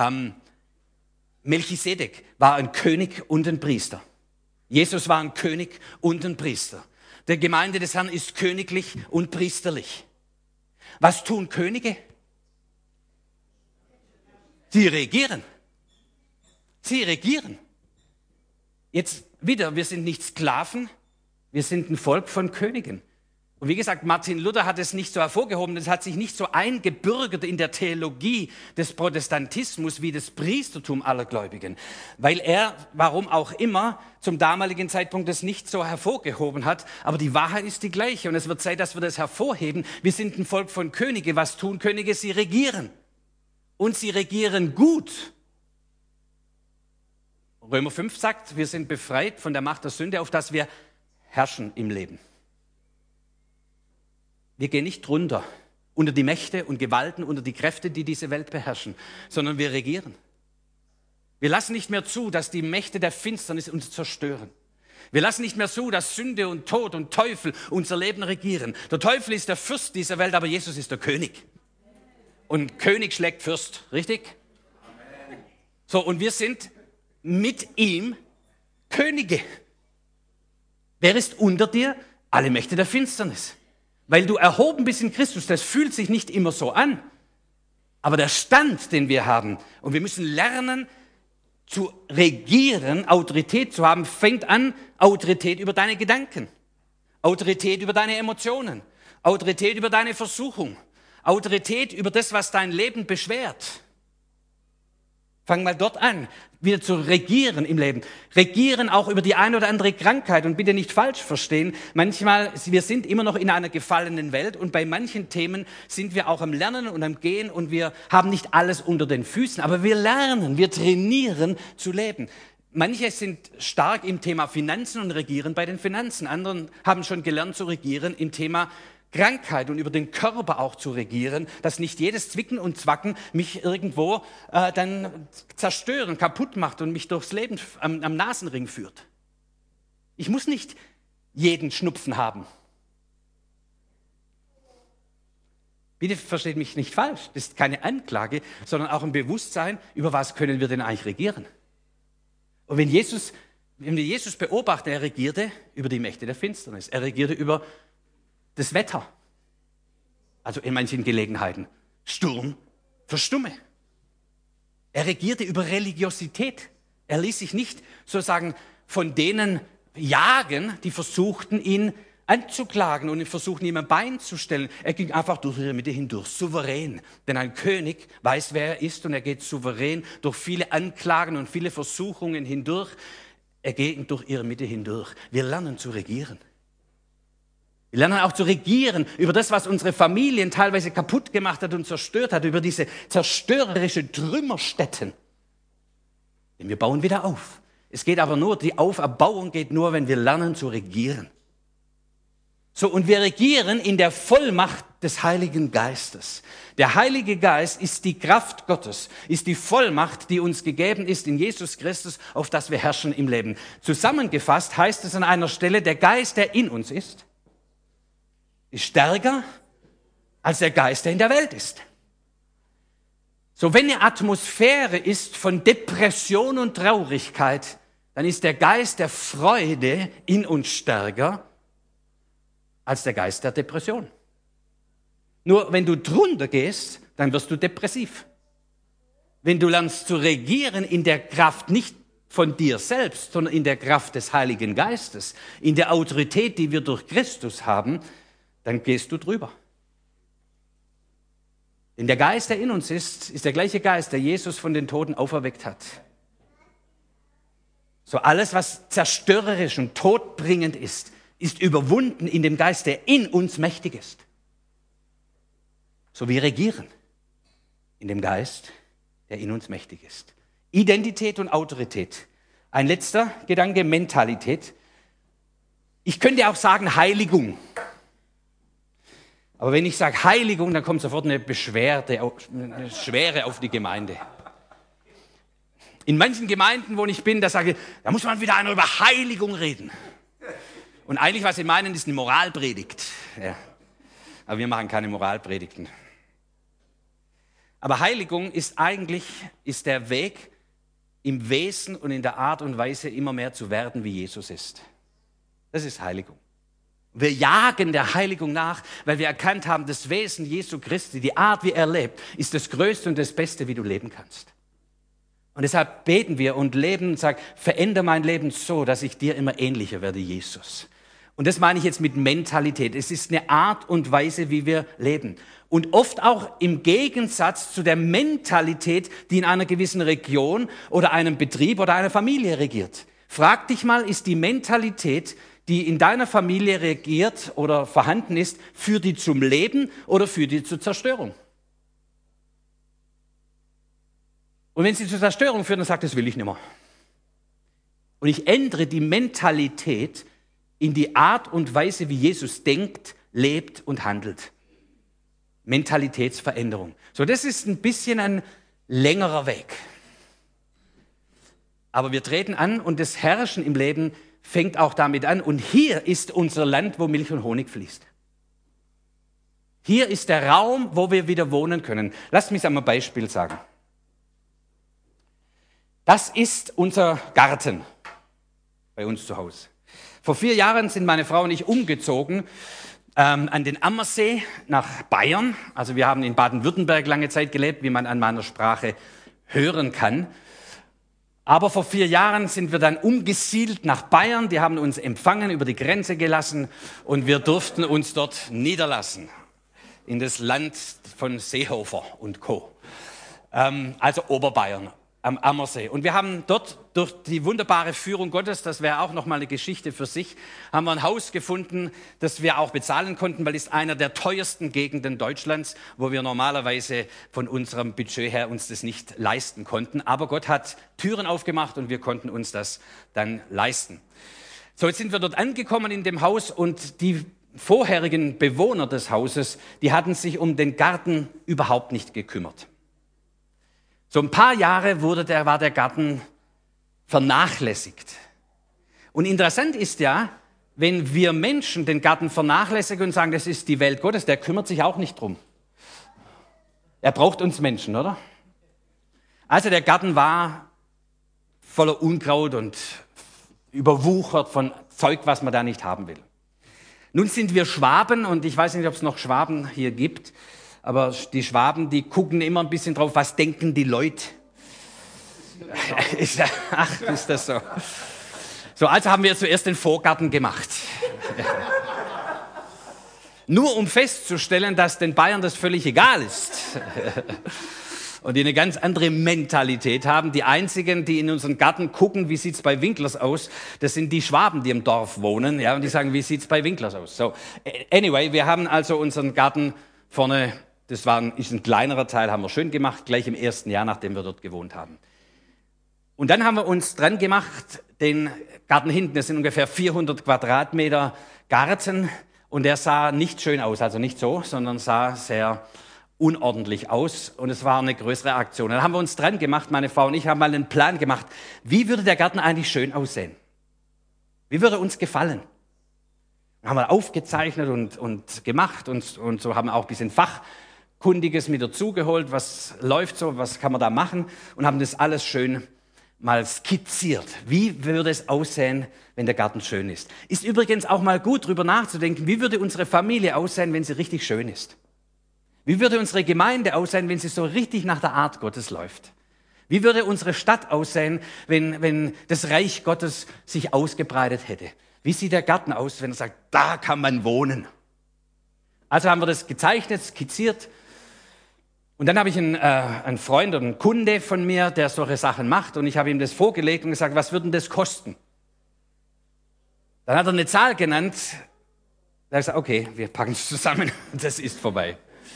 Melchisedek war ein König und ein Priester. Jesus war ein König und ein Priester. Die Gemeinde des Herrn ist königlich und priesterlich. Was tun Könige? Sie regieren. Sie regieren. Jetzt wieder, wir sind nicht Sklaven, wir sind ein Volk von Königen. Und wie gesagt, Martin Luther hat es nicht so hervorgehoben, das hat sich nicht so eingebürgert in der Theologie des Protestantismus wie das Priestertum aller Gläubigen, weil er, warum auch immer, zum damaligen Zeitpunkt das nicht so hervorgehoben hat. Aber die Wahrheit ist die gleiche und es wird Zeit, dass wir das hervorheben. Wir sind ein Volk von Könige. Was tun Könige? Sie regieren. Und sie regieren gut. Römer 5 sagt, wir sind befreit von der Macht der Sünde, auf dass wir herrschen im Leben. Wir gehen nicht drunter unter die Mächte und Gewalten, unter die Kräfte, die diese Welt beherrschen, sondern wir regieren. Wir lassen nicht mehr zu, dass die Mächte der Finsternis uns zerstören. Wir lassen nicht mehr zu, dass Sünde und Tod und Teufel unser Leben regieren. Der Teufel ist der Fürst dieser Welt, aber Jesus ist der König. Und König schlägt Fürst, richtig? So, und wir sind mit ihm Könige. Wer ist unter dir? Alle Mächte der Finsternis. Weil du erhoben bist in Christus, das fühlt sich nicht immer so an. Aber der Stand, den wir haben, und wir müssen lernen zu regieren, Autorität zu haben, fängt an, Autorität über deine Gedanken, Autorität über deine Emotionen, Autorität über deine Versuchung, Autorität über das, was dein Leben beschwert. Fang mal dort an, wieder zu regieren im Leben. Regieren auch über die eine oder andere Krankheit. Und bitte nicht falsch verstehen. Manchmal, wir sind immer noch in einer gefallenen Welt und bei manchen Themen sind wir auch am Lernen und am Gehen und wir haben nicht alles unter den Füßen. Aber wir lernen, wir trainieren zu leben. Manche sind stark im Thema Finanzen und regieren bei den Finanzen. Andere haben schon gelernt zu regieren im Thema Krankheit und über den Körper auch zu regieren, dass nicht jedes Zwicken und Zwacken mich irgendwo dann zerstören, kaputt macht und mich durchs Leben am Nasenring führt. Ich muss nicht jeden Schnupfen haben. Bitte versteht mich nicht falsch, das ist keine Anklage, sondern auch ein Bewusstsein, über was können wir denn eigentlich regieren. Und wenn wir Jesus beobachten, er regierte über die Mächte der Finsternis, er regierte über das Wetter, also in manchen Gelegenheiten, Sturm, verstumme. Er regierte über Religiosität. Er ließ sich nicht sozusagen von denen jagen, die versuchten, ihn anzuklagen und versuchten, ihm ein Bein zu stellen. Er ging einfach durch ihre Mitte hindurch, souverän. Denn ein König weiß, wer er ist und er geht souverän durch viele Anklagen und viele Versuchungen hindurch. Er geht durch ihre Mitte hindurch. Wir lernen zu regieren. Wir lernen auch zu regieren über das, was unsere Familien teilweise kaputt gemacht hat und zerstört hat, über diese zerstörerische Trümmerstätten. Denn wir bauen wieder auf. Es geht aber nur, die Auferbauung geht nur, wenn wir lernen zu regieren. So, und wir regieren in der Vollmacht des Heiligen Geistes. Der Heilige Geist ist die Kraft Gottes, ist die Vollmacht, die uns gegeben ist in Jesus Christus, auf das wir herrschen im Leben. Zusammengefasst heißt es an einer Stelle, der Geist, der in uns ist stärker als der Geist, der in der Welt ist. So, wenn eine Atmosphäre ist von Depression und Traurigkeit, dann ist der Geist der Freude in uns stärker als der Geist der Depression. Nur wenn du drunter gehst, dann wirst du depressiv. Wenn du lernst zu regieren in der Kraft nicht von dir selbst, sondern in der Kraft des Heiligen Geistes, in der Autorität, die wir durch Christus haben, dann gehst du drüber. Denn der Geist, der in uns ist der gleiche Geist, der Jesus von den Toten auferweckt hat. So alles, was zerstörerisch und todbringend ist überwunden in dem Geist, der in uns mächtig ist. So wir regieren in dem Geist, der in uns mächtig ist. Identität und Autorität. Ein letzter Gedanke, Mentalität. Ich könnte auch sagen Heiligung. Aber wenn ich sage Heiligung, dann kommt sofort eine Schwere auf die Gemeinde. In manchen Gemeinden, wo ich bin, da sage ich, da muss man wieder einer über Heiligung reden. Und eigentlich, was sie meinen, ist eine Moralpredigt. Ja. Aber wir machen keine Moralpredigten. Aber Heiligung ist der Weg, im Wesen und in der Art und Weise immer mehr zu werden, wie Jesus ist. Das ist Heiligung. Wir jagen der Heiligung nach, weil wir erkannt haben, das Wesen Jesu Christi, die Art, wie er lebt, ist das Größte und das Beste, wie du leben kannst. Und deshalb beten wir und leben und sagen, verändere mein Leben so, dass ich dir immer ähnlicher werde, Jesus. Und das meine ich jetzt mit Mentalität. Es ist eine Art und Weise, wie wir leben. Und oft auch im Gegensatz zu der Mentalität, die in einer gewissen Region oder einem Betrieb oder einer Familie regiert. Frag dich mal, ist die Mentalität, die in deiner Familie regiert oder vorhanden ist, führt die zum Leben oder führt die zur Zerstörung? Und wenn sie zur Zerstörung führt, dann sagt, das will ich nicht mehr. Und ich ändere die Mentalität in die Art und Weise, wie Jesus denkt, lebt und handelt. Mentalitätsveränderung. So, das ist ein bisschen ein längerer Weg. Aber wir treten an und das Herrschen im Leben fängt auch damit an. Und hier ist unser Land, wo Milch und Honig fließt. Hier ist der Raum, wo wir wieder wohnen können. Lasst mich es einmal ein Beispiel sagen. Das ist unser Garten bei uns zu Hause. Vor 4 Jahren sind meine Frau und ich umgezogen an den Ammersee nach Bayern. Also wir haben in Baden-Württemberg lange Zeit gelebt, wie man an meiner Sprache hören kann. Aber vor 4 Jahren sind wir dann umgesiedelt nach Bayern. Die haben uns empfangen, über die Grenze gelassen und wir durften uns dort niederlassen. In das Land von Seehofer und Co. Also Oberbayern am Ammersee. Und wir haben dort durch die wunderbare Führung Gottes, das wäre auch nochmal eine Geschichte für sich, haben wir ein Haus gefunden, das wir auch bezahlen konnten, weil es ist einer der teuersten Gegenden Deutschlands, wo wir normalerweise von unserem Budget her uns das nicht leisten konnten. Aber Gott hat Türen aufgemacht und wir konnten uns das dann leisten. So, jetzt sind wir dort angekommen in dem Haus und die vorherigen Bewohner des Hauses, die hatten sich um den Garten überhaupt nicht gekümmert. So ein paar Jahre war der Garten vernachlässigt. Und interessant ist ja, wenn wir Menschen den Garten vernachlässigen und sagen, das ist die Welt Gottes, der kümmert sich auch nicht drum. Er braucht uns Menschen, oder? Also der Garten war voller Unkraut und überwuchert von Zeug, was man da nicht haben will. Nun sind wir Schwaben und ich weiß nicht, ob es noch Schwaben hier gibt, aber die Schwaben, die gucken immer ein bisschen drauf, was denken die Leute. Ach, ist das so. So, also haben wir zuerst den Vorgarten gemacht. Nur um festzustellen, dass den Bayern das völlig egal ist. Und die eine ganz andere Mentalität haben. Die einzigen, die in unseren Garten gucken, wie sieht's bei Winklers aus, das sind die Schwaben, die im Dorf wohnen. Ja, und die sagen, wie sieht's bei Winklers aus? So, anyway, wir haben also unseren Garten vorne, ist ein kleinerer Teil, haben wir schön gemacht, gleich im ersten Jahr, nachdem wir dort gewohnt haben. Und dann haben wir uns dran gemacht, den Garten hinten, das sind ungefähr 400 Quadratmeter Garten, und der sah nicht schön aus, also nicht so, sondern sah sehr unordentlich aus, und es war eine größere Aktion. Dann haben wir uns dran gemacht, meine Frau und ich haben mal einen Plan gemacht, wie würde der Garten eigentlich schön aussehen? Wie würde uns gefallen? Dann haben wir aufgezeichnet und gemacht und so haben wir auch ein bisschen Fachkundiges mit dazugeholt, was läuft so, was kann man da machen, und haben das alles schön mal skizziert. Wie würde es aussehen, wenn der Garten schön ist? Ist übrigens auch mal gut, drüber nachzudenken, wie würde unsere Familie aussehen, wenn sie richtig schön ist? Wie würde unsere Gemeinde aussehen, wenn sie so richtig nach der Art Gottes läuft? Wie würde unsere Stadt aussehen, wenn das Reich Gottes sich ausgebreitet hätte? Wie sieht der Garten aus, wenn er sagt, da kann man wohnen? Also haben wir das gezeichnet, skizziert. Und dann habe ich einen Freund und einen Kunde von mir, der solche Sachen macht, und ich habe ihm das vorgelegt und gesagt, was würde denn das kosten? Dann hat er eine Zahl genannt. Da habe ich gesagt, okay, wir packen es zusammen und das ist vorbei.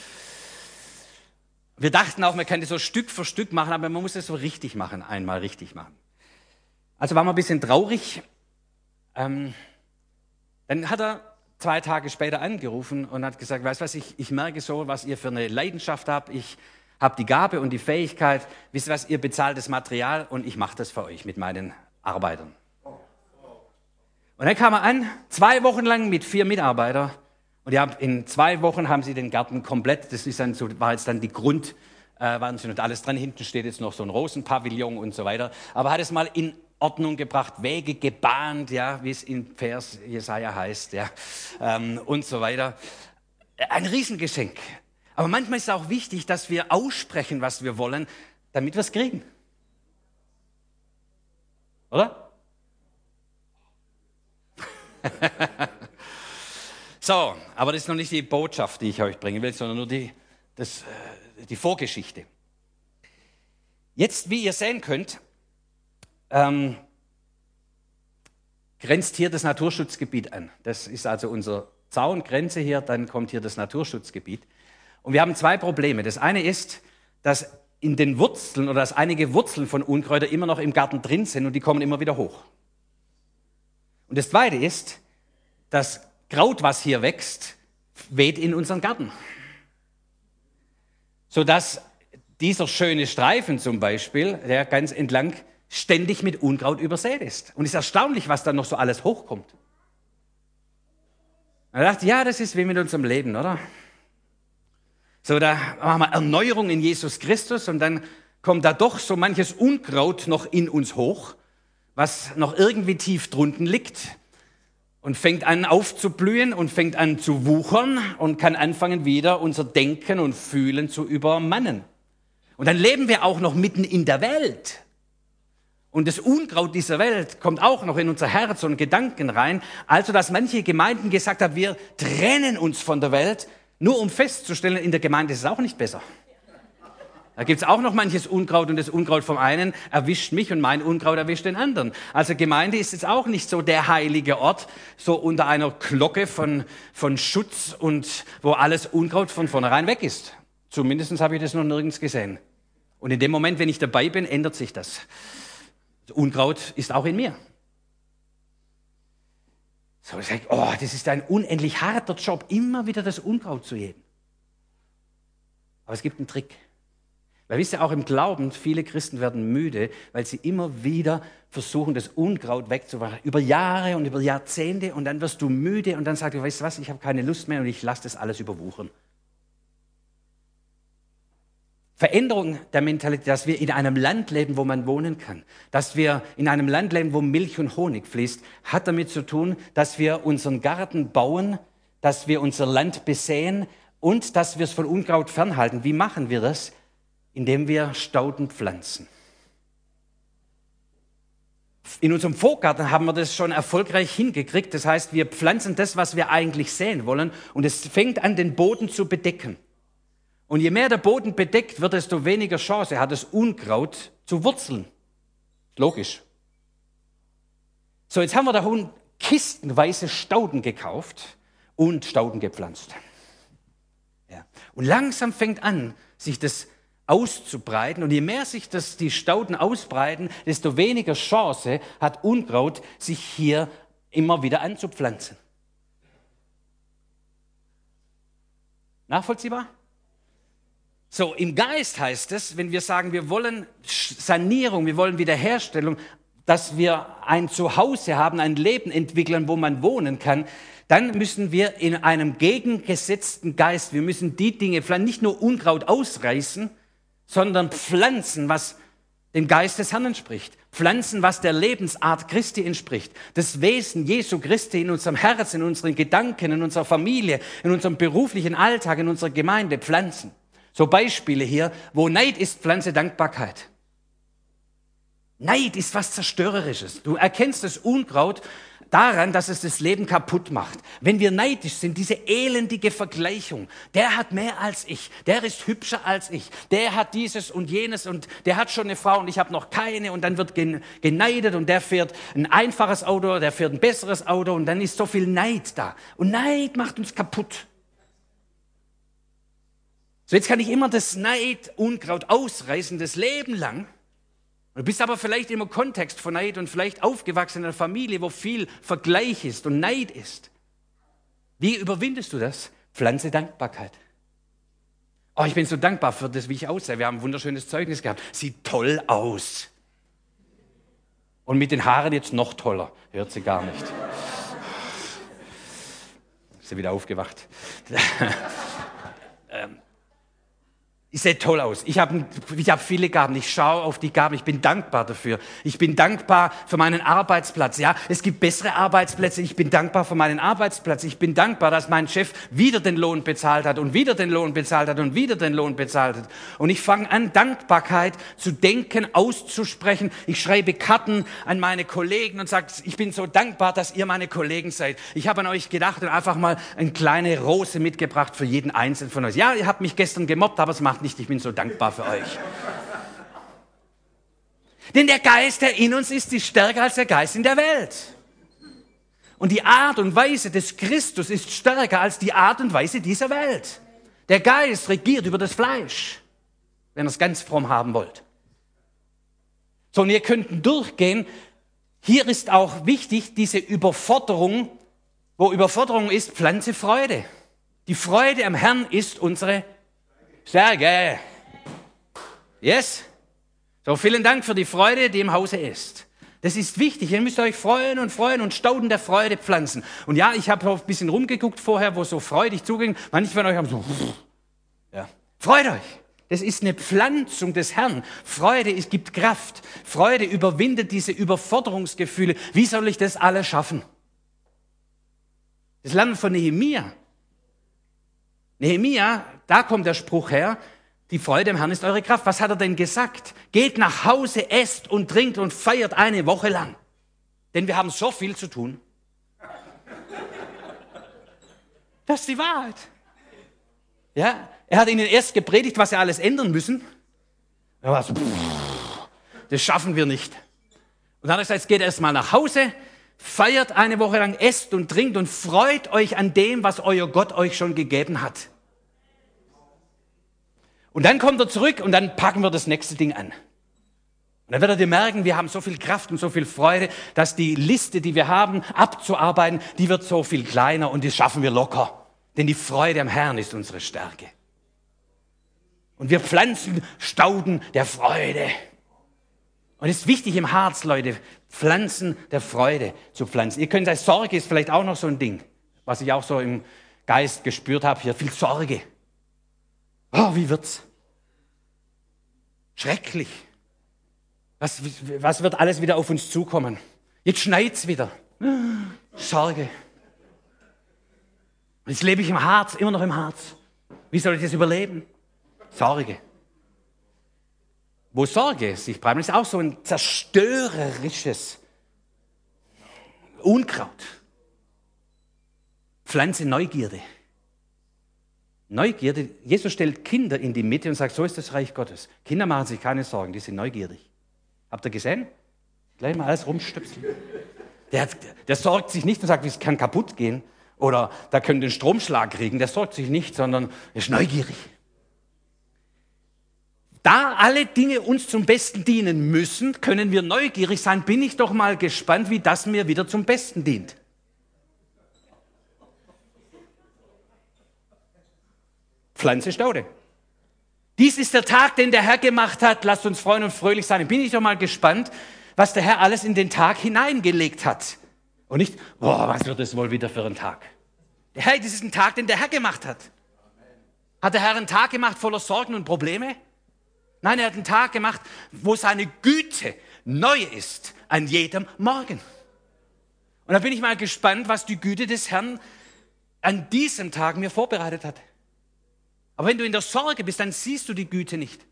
Wir dachten auch, man könnte so Stück für Stück machen, aber man muss es so richtig machen, einmal richtig machen. Also waren wir ein bisschen traurig. Dann hat er 2 Tage später angerufen und hat gesagt, weißt du was, ich merke so, was ihr für eine Leidenschaft habt. Ich habe die Gabe und die Fähigkeit. Wisst ihr was, ihr bezahlt das Material und ich mache das für euch mit meinen Arbeitern. Und dann kam er an, 2 Wochen lang mit 4 Mitarbeitern. Und in 2 Wochen haben sie den Garten komplett, das ist dann so, war jetzt dann die waren sie nicht alles dran. Hinten steht jetzt noch so ein Rosenpavillon und so weiter. Aber hat es mal in Ordnung gebracht, Wege gebahnt, ja, wie es in Vers Jesaja heißt, ja, und so weiter. Ein Riesengeschenk. Aber manchmal ist es auch wichtig, dass wir aussprechen, was wir wollen, damit wir es kriegen. Oder? So, aber das ist noch nicht die Botschaft, die ich euch bringen will, sondern nur die Vorgeschichte. Jetzt, wie ihr sehen könnt, grenzt hier das Naturschutzgebiet an. Das ist also unsere Zaungrenze hier, dann kommt hier das Naturschutzgebiet. Und wir haben zwei Probleme. Das eine ist, dass in den Wurzeln oder dass einige Wurzeln von Unkräutern immer noch im Garten drin sind und die kommen immer wieder hoch. Und das zweite ist, das Kraut, was hier wächst, weht in unseren Garten. Sodass dieser schöne Streifen zum Beispiel, der ganz entlang ständig mit Unkraut übersät ist. Und es ist erstaunlich, was dann noch so alles hochkommt. Und ich dachte, ja, das ist wie mit unserem Leben, oder? So, da machen wir Erneuerung in Jesus Christus und dann kommt da doch so manches Unkraut noch in uns hoch, was noch irgendwie tief drunten liegt und fängt an aufzublühen und fängt an zu wuchern und kann anfangen wieder unser Denken und Fühlen zu übermannen. Und dann leben wir auch noch mitten in der Welt. Und das Unkraut dieser Welt kommt auch noch in unser Herz und Gedanken rein. Also, dass manche Gemeinden gesagt haben, wir trennen uns von der Welt, nur um festzustellen, in der Gemeinde ist es auch nicht besser. Da gibt es auch noch manches Unkraut und das Unkraut vom einen erwischt mich und mein Unkraut erwischt den anderen. Also Gemeinde ist jetzt auch nicht so der heilige Ort, so unter einer Glocke von Schutz und wo alles Unkraut von vornherein weg ist. Zumindest habe ich das noch nirgends gesehen. Und in dem Moment, wenn ich dabei bin, ändert sich das. Das Unkraut ist auch in mir. So, ich sage, oh, das ist ein unendlich harter Job, immer wieder das Unkraut zu jäten. Aber es gibt einen Trick. Weil wisst ihr, auch im Glauben, viele Christen werden müde, weil sie immer wieder versuchen, das Unkraut wegzumachen. Über Jahre und über Jahrzehnte und dann wirst du müde und dann sagst du, weißt du was, ich habe keine Lust mehr und ich lasse das alles überwuchern. Veränderung der Mentalität, dass wir in einem Land leben, wo man wohnen kann, dass wir in einem Land leben, wo Milch und Honig fließt, hat damit zu tun, dass wir unseren Garten bauen, dass wir unser Land besäen und dass wir es von Unkraut fernhalten. Wie machen wir das? Indem wir Stauden pflanzen. In unserem Vorgarten haben wir das schon erfolgreich hingekriegt. Das heißt, wir pflanzen das, was wir eigentlich säen wollen und es fängt an, den Boden zu bedecken. Und je mehr der Boden bedeckt wird, desto weniger Chance hat das Unkraut zu wurzeln. Logisch. So, jetzt haben wir da kistenweise Stauden gekauft und Stauden gepflanzt. Ja. Und langsam fängt an, sich das auszubreiten. Und je mehr sich die Stauden ausbreiten, desto weniger Chance hat Unkraut, sich hier immer wieder anzupflanzen. Nachvollziehbar? So, im Geist heißt es, wenn wir sagen, wir wollen Sanierung, wir wollen Wiederherstellung, dass wir ein Zuhause haben, ein Leben entwickeln, wo man wohnen kann, dann müssen wir in einem gegengesetzten Geist, wir müssen die Dinge pflanzen, nicht nur Unkraut ausreißen, sondern pflanzen, was dem Geist des Herrn entspricht. Pflanzen, was der Lebensart Christi entspricht. Das Wesen Jesu Christi in unserem Herzen, in unseren Gedanken, in unserer Familie, in unserem beruflichen Alltag, in unserer Gemeinde pflanzen. So Beispiele hier, wo Neid ist, pflanze Dankbarkeit. Neid ist was Zerstörerisches. Du erkennst das Unkraut daran, dass es das Leben kaputt macht. Wenn wir neidisch sind, diese elendige Vergleichung, der hat mehr als ich, der ist hübscher als ich, der hat dieses und jenes und der hat schon eine Frau und ich habe noch keine und dann wird geneidet und der fährt ein einfaches Auto, der fährt ein besseres Auto und dann ist so viel Neid da. Und Neid macht uns kaputt. So, jetzt kann ich immer das Neid-Unkraut ausreißen, das Leben lang. Du bist aber vielleicht im Kontext von Neid und vielleicht aufgewachsen in einer Familie, wo viel Vergleich ist und Neid ist. Wie überwindest du das? Pflanze Dankbarkeit. Oh, ich bin so dankbar für das, wie ich aussehe. Wir haben ein wunderschönes Zeugnis gehabt. Sieht toll aus. Und mit den Haaren jetzt noch toller. Hört sie gar nicht. Ist sie wieder aufgewacht. Ich sehe toll aus. Ich hab viele Gaben. Ich schaue auf die Gaben. Ich bin dankbar dafür. Ich bin dankbar für meinen Arbeitsplatz. Ja, es gibt bessere Arbeitsplätze. Ich bin dankbar für meinen Arbeitsplatz. Ich bin dankbar, dass mein Chef wieder den Lohn bezahlt hat und wieder den Lohn bezahlt hat und wieder den Lohn bezahlt hat. Und ich fange an, Dankbarkeit zu denken, auszusprechen. Ich schreibe Karten an meine Kollegen und sage, ich bin so dankbar, dass ihr meine Kollegen seid. Ich habe an euch gedacht und einfach mal eine kleine Rose mitgebracht für jeden Einzelnen von euch. Ja, ihr habt mich gestern gemobbt, aber es macht nicht, ich bin so dankbar für euch. Denn der Geist, der in uns ist stärker als der Geist in der Welt. Und die Art und Weise des Christus ist stärker als die Art und Weise dieser Welt. Der Geist regiert über das Fleisch, wenn ihr es ganz fromm haben wollt. So, und ihr könnt durchgehen. Hier ist auch wichtig, diese Überforderung, wo Überforderung ist, pflanze Freude. Die Freude am Herrn ist unsere Stärke. Yes? So, vielen Dank für die Freude, die im Hause ist. Das ist wichtig. Ihr müsst euch freuen und Stauden der Freude pflanzen. Und ja, ich habe ein bisschen rumgeguckt vorher, wo so freudig zuging. Manche von euch haben so, ja. Freut euch. Das ist eine Pflanzung des Herrn. Freude, es gibt Kraft. Freude überwindet diese Überforderungsgefühle. Wie soll ich das alles schaffen? Das lernen wir von Nehemia. Nehemia, da kommt der Spruch her, die Freude im Herrn ist eure Kraft. Was hat er denn gesagt? Geht nach Hause, esst und trinkt und feiert eine Woche lang. Denn wir haben so viel zu tun. Das ist die Wahrheit. Ja, er hat ihnen erst gepredigt, was sie alles ändern müssen. Er war so, das schaffen wir nicht. Und dann hat er gesagt, jetzt geht erst mal nach Hause, feiert eine Woche lang, esst und trinkt und freut euch an dem, was euer Gott euch schon gegeben hat. Und dann kommt er zurück und dann packen wir das nächste Ding an. Und dann werdet ihr merken, wir haben so viel Kraft und so viel Freude, dass die Liste, die wir haben, abzuarbeiten, die wird so viel kleiner und das schaffen wir locker. Denn die Freude am Herrn ist unsere Stärke. Und wir pflanzen Stauden der Freude. Und es ist wichtig im Herz, Leute, Pflanzen der Freude zu pflanzen. Ihr könnt sagen, Sorge ist vielleicht auch noch so ein Ding, was ich auch so im Geist gespürt habe, hier viel Sorge. Oh, wie wird's? Schrecklich. Was wird alles wieder auf uns zukommen? Jetzt schneit's wieder. Sorge. Und jetzt lebe ich im Harz, immer noch im Harz. Wie soll ich das überleben? Sorge. Wo Sorge sich bleibt, ist auch so ein zerstörerisches Unkraut. Pflanze Neugierde. Neugierde, Jesus stellt Kinder in die Mitte und sagt, so ist das Reich Gottes. Kinder machen sich keine Sorgen, die sind neugierig. Habt ihr gesehen? Gleich mal alles rumstöpseln. Der sorgt sich nicht und sagt, es kann kaputt gehen oder da können den Stromschlag kriegen. Der sorgt sich nicht, sondern ist neugierig. Da alle Dinge uns zum Besten dienen müssen, können wir neugierig sein. Bin ich doch mal gespannt, wie das mir wieder zum Besten dient. Pflanze Staude. Dies ist der Tag, den der Herr gemacht hat. Lasst uns freuen und fröhlich sein. Bin ich doch mal gespannt, was der Herr alles in den Tag hineingelegt hat. Und nicht, was wird es wohl wieder für ein Tag? Hey, das ist ein Tag, den der Herr gemacht hat. Hat der Herr einen Tag gemacht voller Sorgen und Probleme? Nein, er hat einen Tag gemacht, wo seine Güte neu ist an jedem Morgen. Und da bin ich mal gespannt, was die Güte des Herrn an diesem Tag mir vorbereitet hat. Aber wenn du in der Sorge bist, dann siehst du die Güte nicht.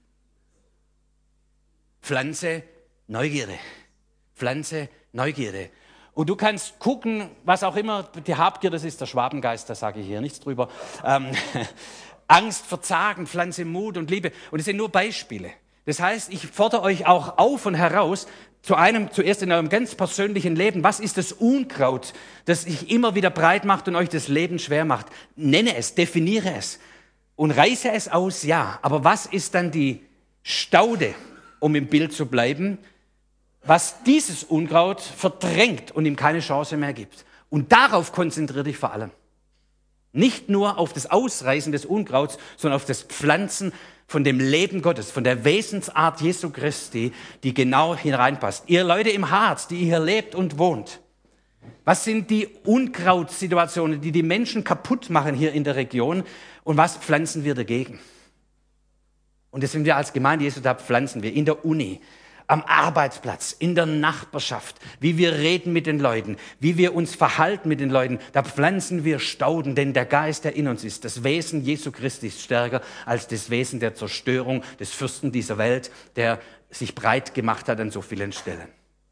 Pflanze Neugierde. Pflanze Neugierde. Und du kannst gucken, was auch immer, die Habgier, das ist der Schwabengeist, da sage ich hier nichts drüber. Angst, Verzagen, Pflanze Mut und Liebe. Und das sind nur Beispiele. Das heißt, ich fordere euch auch auf und heraus, zuerst in eurem ganz persönlichen Leben, was ist das Unkraut, das sich immer wieder breit macht und euch das Leben schwer macht? Nenne es, definiere es. Und reiße es aus, ja. Aber was ist dann die Staude, um im Bild zu bleiben, was dieses Unkraut verdrängt und ihm keine Chance mehr gibt? Und darauf konzentriere dich vor allem. Nicht nur auf das Ausreißen des Unkrauts, sondern auf das Pflanzen von dem Leben Gottes, von der Wesensart Jesu Christi, die genau hineinpasst. Ihr Leute im Harz, die hier lebt und wohnt, was sind die Unkrautsituationen, die die Menschen kaputt machen hier in der Region und was pflanzen wir dagegen? Und das sind wir als Gemeinde Jesu, da pflanzen wir in der Uni, am Arbeitsplatz, in der Nachbarschaft, wie wir reden mit den Leuten, wie wir uns verhalten mit den Leuten, da pflanzen wir Stauden, denn der Geist, der in uns ist, das Wesen Jesu Christi ist stärker als das Wesen der Zerstörung des Fürsten dieser Welt, der sich breit gemacht hat an so vielen Stellen.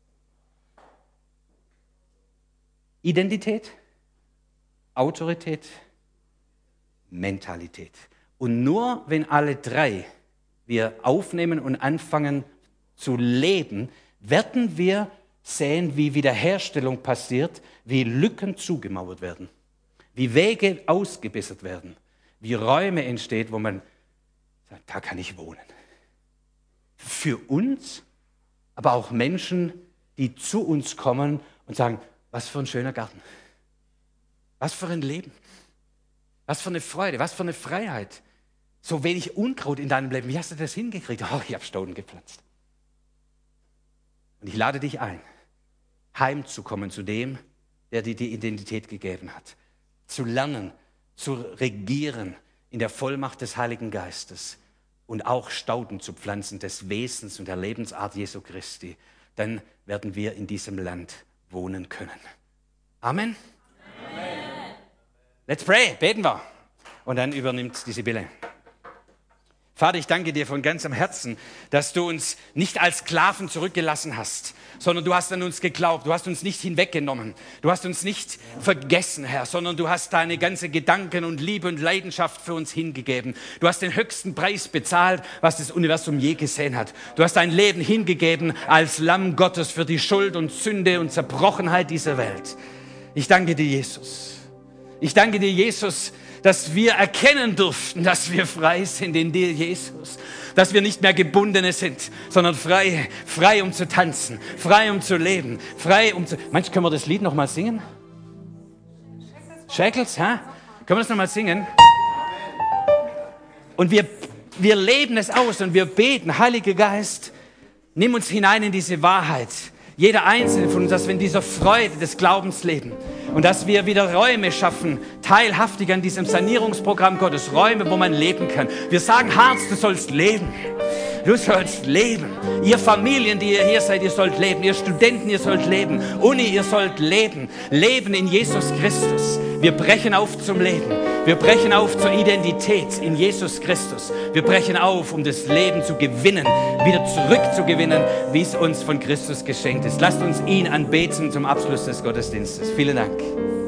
Identität, Autorität, Mentalität. Und nur wenn alle drei wir aufnehmen und anfangen zu leben, werden wir sehen, wie Wiederherstellung passiert, wie Lücken zugemauert werden, wie Wege ausgebessert werden, wie Räume entstehen, wo man sagt, da kann ich wohnen. Für uns, aber auch Menschen, die zu uns kommen und sagen, was für ein schöner Garten, was für ein Leben, was für eine Freude, was für eine Freiheit. So wenig Unkraut in deinem Leben. Wie hast du das hingekriegt? Oh, ich habe Stauden gepflanzt. Und ich lade dich ein, heimzukommen zu dem, der dir die Identität gegeben hat. Zu lernen, zu regieren in der Vollmacht des Heiligen Geistes und auch Stauden zu pflanzen des Wesens und der Lebensart Jesu Christi. Dann werden wir in diesem Land wohnen können. Amen. Amen. Let's pray. Beten wir. Und dann übernimmt die Sibylle. Vater, ich danke dir von ganzem Herzen, dass du uns nicht als Sklaven zurückgelassen hast, sondern du hast an uns geglaubt, du hast uns nicht hinweggenommen, du hast uns nicht vergessen, Herr, sondern du hast deine ganze Gedanken und Liebe und Leidenschaft für uns hingegeben. Du hast den höchsten Preis bezahlt, was das Universum je gesehen hat. Du hast dein Leben hingegeben als Lamm Gottes für die Schuld und Sünde und Zerbrochenheit dieser Welt. Ich danke dir, Jesus. Ich danke dir, Jesus, dass wir erkennen durften, dass wir frei sind in dir, Jesus. Dass wir nicht mehr Gebundene sind, sondern frei um zu tanzen, frei um zu leben, frei um zu... Manchmal können wir das Lied noch mal singen? Shackles, ha? Können wir das noch mal singen? Und wir leben es aus und wir beten, Heiliger Geist, nimm uns hinein in diese Wahrheit. Jeder Einzelne von uns, dass wir in dieser Freude des Glaubens leben und dass wir wieder Räume schaffen, teilhaftig an diesem Sanierungsprogramm Gottes, Räume, wo man leben kann. Wir sagen, Harz, du sollst leben. Du sollst leben. Ihr Familien, die ihr hier seid, ihr sollt leben. Ihr Studenten, ihr sollt leben. Uni, ihr sollt leben. Leben in Jesus Christus. Wir brechen auf zum Leben. Wir brechen auf zur Identität in Jesus Christus. Wir brechen auf, um das Leben zu gewinnen, wieder zurückzugewinnen, wie es uns von Christus geschenkt ist. Lasst uns ihn anbeten zum Abschluss des Gottesdienstes. Vielen Dank.